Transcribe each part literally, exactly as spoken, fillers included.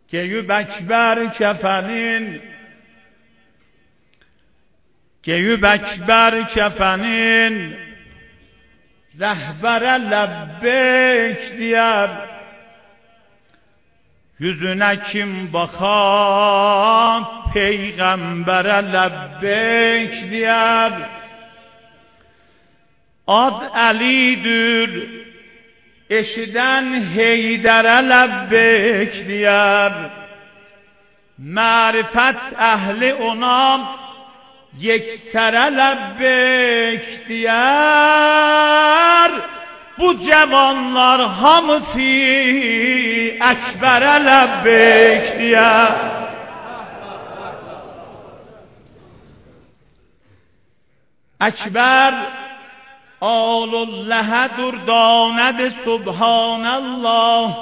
Geyüb Ekber kefenin, Geyüb Ekber kefenin, rehbere lebbek diyer. Yüzüne kim bakar, peygambere lebbek diyer. Ad Ali'dir, eşiden Heydere lebbek diyer. Marifet ehli ona yeksere lebbek diyer. Bu cevanlar hamısı Ekber'e lebbek diyer. Ekber Âlullâhe'dur dânedir Subhanallah.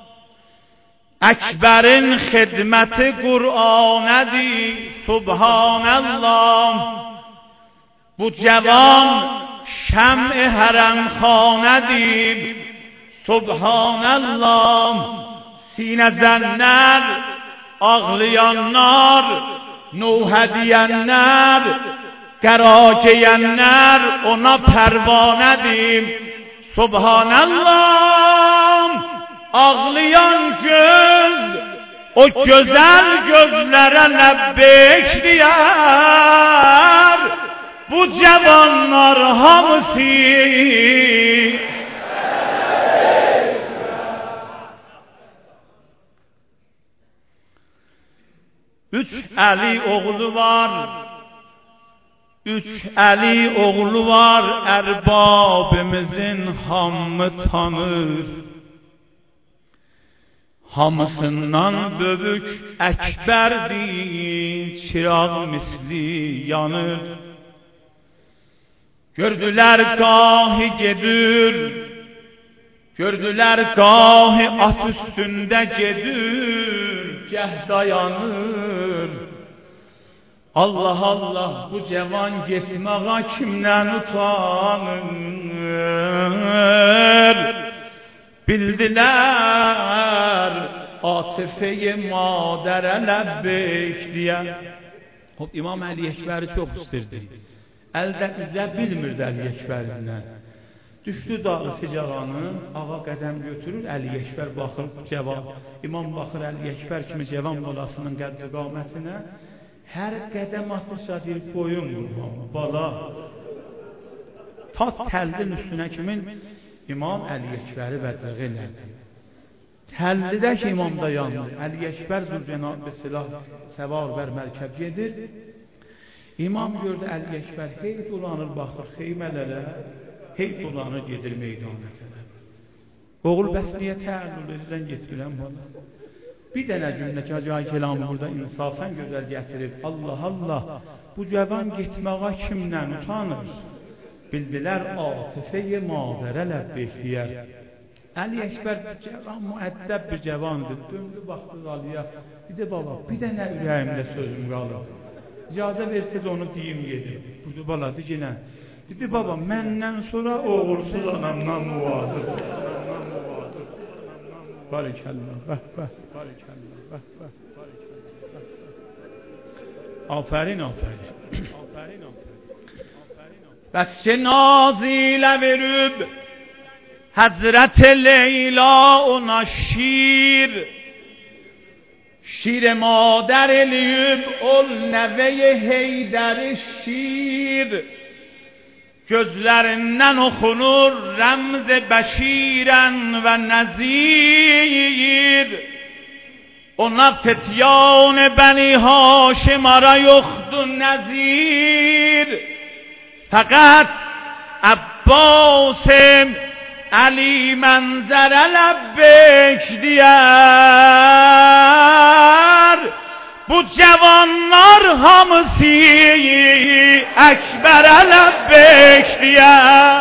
Ekber'in hidmeti Kur'an'edir Subhanallah. Bu cevan şem-i haremhanedir Subhanallah. Sinezenler, ağlayanlar, Nuh diyenler, Qarakeyenler ona pervanedir Subhanallah. Ağlayan göz o güzel gözlere lebbek diyer. Bu cevanlar hamısı üç Ali oğlu var, üç Ali oğlu var, erbabimizin hamı tanır. Hamısından böbük Ekber'dir, çırağ misli yanır. Gördüler gahi gedir, gördüler gahi at üstünde gedir, geh dayanır. Allah Allah, bu cevan gitmeğe kimden utanır? Bildiler atıfe-i madere lebbek diye. Hop, İmam Ali Ekber'i çok istirdi. Əldə üzə bilmirdi Əli Ekbərindən. Düşdü dağı sicağanı, ağa qədəm götürür, Əli Ekbər baxır cavan. İmam baxır Əli Ekbər kimi cavan balasının qəddi qamətinə. Hər qədəm atırsa deyir, boyun qurban, bala. Ta təldin üstünə kimin? İmam Əli Ekbəri bədbəğ elədi. Təllidə ki, imam da yanır. Əli Ekbər zülcənabı silah səvar bər mərkəb gedir. İmam gördü Əli Ekbər hey dolanır, baxır xeymələrə, hey dolanır, gedir meydana tərəf. Oğul, bəs niyə təəllül edirən getirəm bana? Bir dənə cümləki acayı kelamı burada insafən gözəl gətirib. Allah Allah, bu cavan getməğa kimdən utanır? Bildilər atıfe-i madərə lebbek deyər. Əli Ekbər cavan, müəddəb bir cavandır. Döndü, baxdı Aliyə. Dedi, baba, bir dənə ürəyimdə sözüm qalır. İcazə versəz onu deyim yedim. Burada baladı yenə. Dedi, baba, məndən sonra oğulsuz anamdan muvazır. Barikəllah, bəh, bəh, barikəllah, bəh, bəh, barikəllah. Afərin, afərin. Afərin, afərin. Bəs ki, nazilə verib Həzrət Leyla ona şir, şir madər eləyib ol nəvəyi Heydəri şir. Gözlərindən oxunur rəmz-i bəşirən və nəzir. Ona fetyan bəni Haşim ara yoxdur nəzir. Fəqət Abbas-ım Əli mənzərə lebbek deyər. Bu cavanlar hamısı Ekber'e lebbek deyər.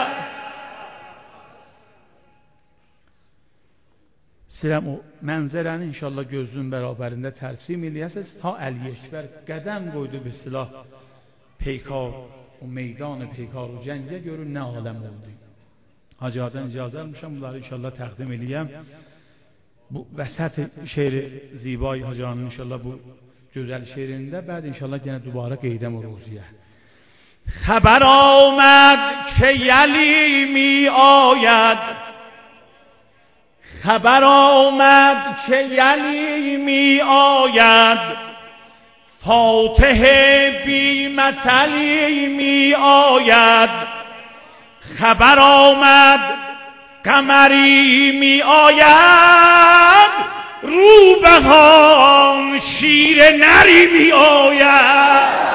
İstəyirəm o mənzərəni inşallah gözünün bərabərində tərsim eləyəsiniz. Ta Əli Ekber qədəm qoydu bir silah peykar, o meydan peykar o cəngə görün nə aləm oldu. Hacılardan icazə almışam, bunları inşallah təqdim eləyəm. bu vəsət şeiri zibai Hacıranın inşallah bu gözəl şeirində بعد inşallah yenə دوباره qeydəm o روزیه. خبر آمد که یلی می آید، خبر آمد که یلی می آید، فاتح بی مثلی می آید. خبر آمد قمری می آید، روبهان شیر نری می آید.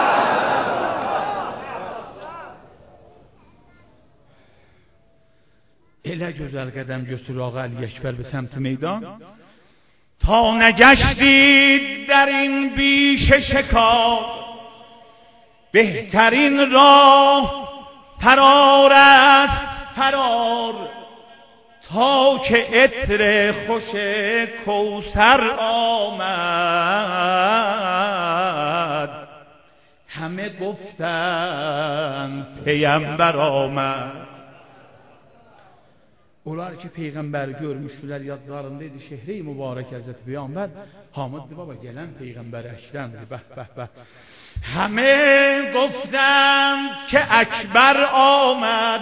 elə gözəl qədəm götürür Ağa Əli Əkbər به سمت میدان تا نگشتید در این بیش شکار، بهترین راه فرار است فرار، تا که عطر خوش کوثر آمد. همه گفتند پیامبر آمد. Onlar ki peyğəmbər görmüşdülər, yadlarındaydı şehri mübarək Həzrət Peyğəmbər. Hamiddir baba, gələn peyğəmbər Əkrəmdir. Bəh bəh bəh. همه گفتند که اکبر آمد،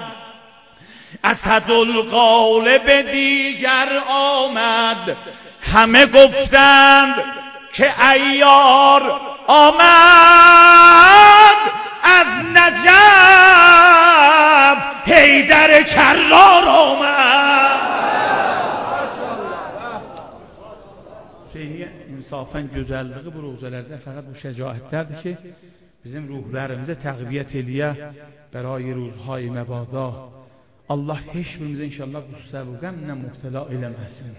اسدالغالب دیگر آمد. همه گفتند که عیار آمد، از نجف حیدر کرار آمد. İnsafən gözəlliyi bu rozələrdə fəqət bu şəcaətlərdir ki, bizim ruhlarımızı təqviyyət eləyə bərayi ruzhay məbada. Allah heç birimizə inşallah qüssə bu qəmlə mübtəla eləməsin.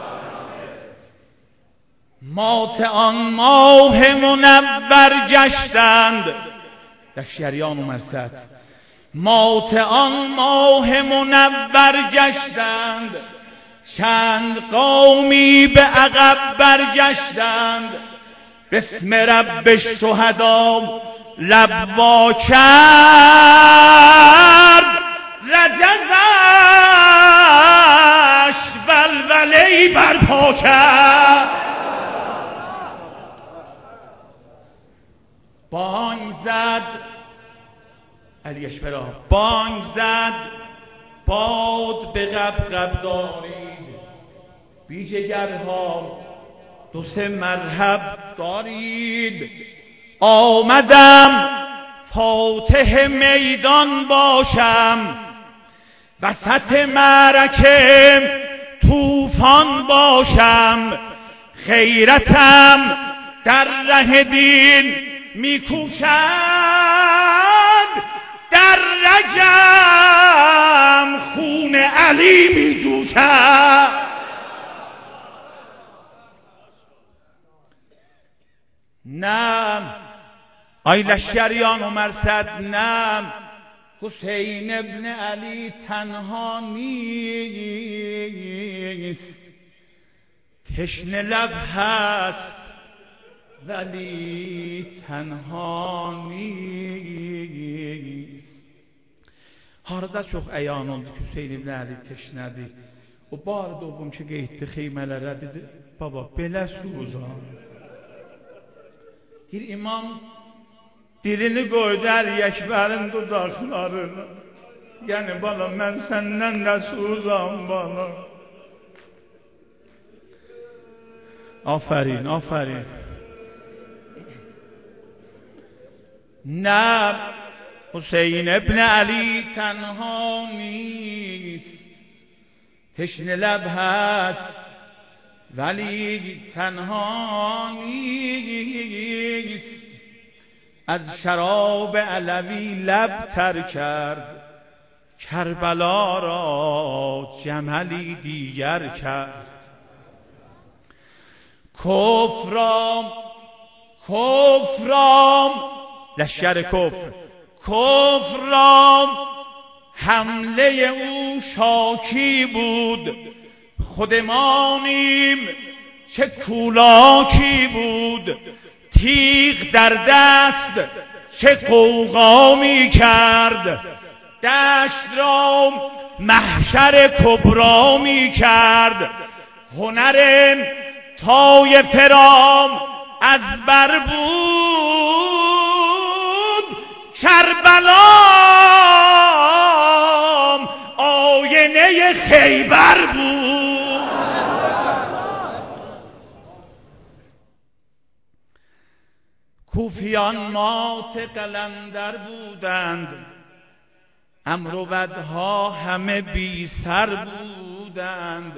مات آن ماه منور گشتند، لشکریان و مرصد. مات آن ماه منور گشتند، چند قومی به عقب برگشتند. بسم رب الشهدا لب وا کرد، رجزش ولوله برپا کرد. بانگ زد علی اکبر بانگ زد، باد به غبغب دارید، بی جگرها دو سه مرحب دارید. آمدم فاتح میدان باشم، وسط معرکه طوفان باشم. خیرتم در ره دین میکوشد، در رگم خون علی میجوشد. نه ای لشکریان و مرصد، نه حسین ابن علی تنها نیست. تشنه لب هست ولی تنها نیست. Harada çox əyan oldu ki, Hüseyin ibn Əli teşnədi. O bar doğum ki, qeyddi xeymələrə dedi, baba, belə suzan. Bir imam dilini qoydu Əli Əkbərin dudaqlarına. Yəni, bala, mən səndən də suzan, bala. Afərin, afərin. نه حسین ابن علی تنها نیست، تشنه لب هست ولی تنها نیست. از شراب علوی لب تر کرد، کربلا را جملی دیگر کرد. کفرام کفرام لشکر کفر کفرام حمله او شاکی بود. خودمانیم چه کولاکی بود. تیغ در دست چه غوغا می کرد. دشت را محشر کبرا می کرد. هنر طایفه رام از بر بود، کربلام آینه خیبر بود. کوفیان مات قلندر بودند، امر و بدها همه بی سر بودند.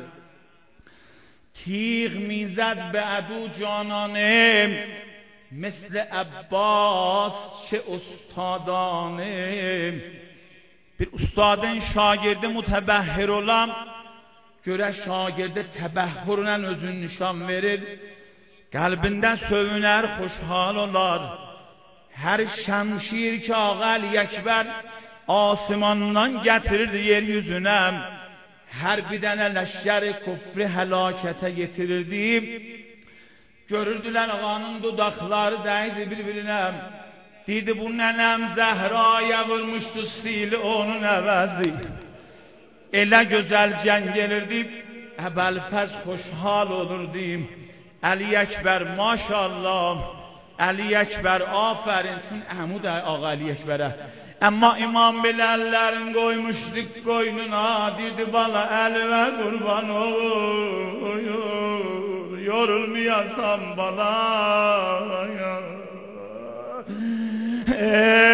تیغ میزد به عدو جانانه، مثل عباس چه استادانه. bir ustadın şagirdi mütebəhhir olan, görə şagirdi təbəhhürlə özün nişan verir, qəlbində sövünər, xoşhal olar. Hər şəmşir ki Ağa Əli Əkbər asimandan gətirirdi yeryüzünə, hər bir dənə ləşkər küfrü həlakətə getirirdi. Görürdülər ağanın dudaqları dəydi bir-birinə. Dedi bu nənəm Zəhraya vurmuşdu sili onun əvəzi. Elə gözəl cəng gelirdi, Əbəlfəz xoşhal olurdu. Əli Əkbər maşallah, Əli Əkbər afərin. Çün Əhmud Ağa Əli Əkbərə. Amma imam belə əllərin qoymuşdik qoynuna. Dedi bala əlvə qurban olur, yorulmayasan bala.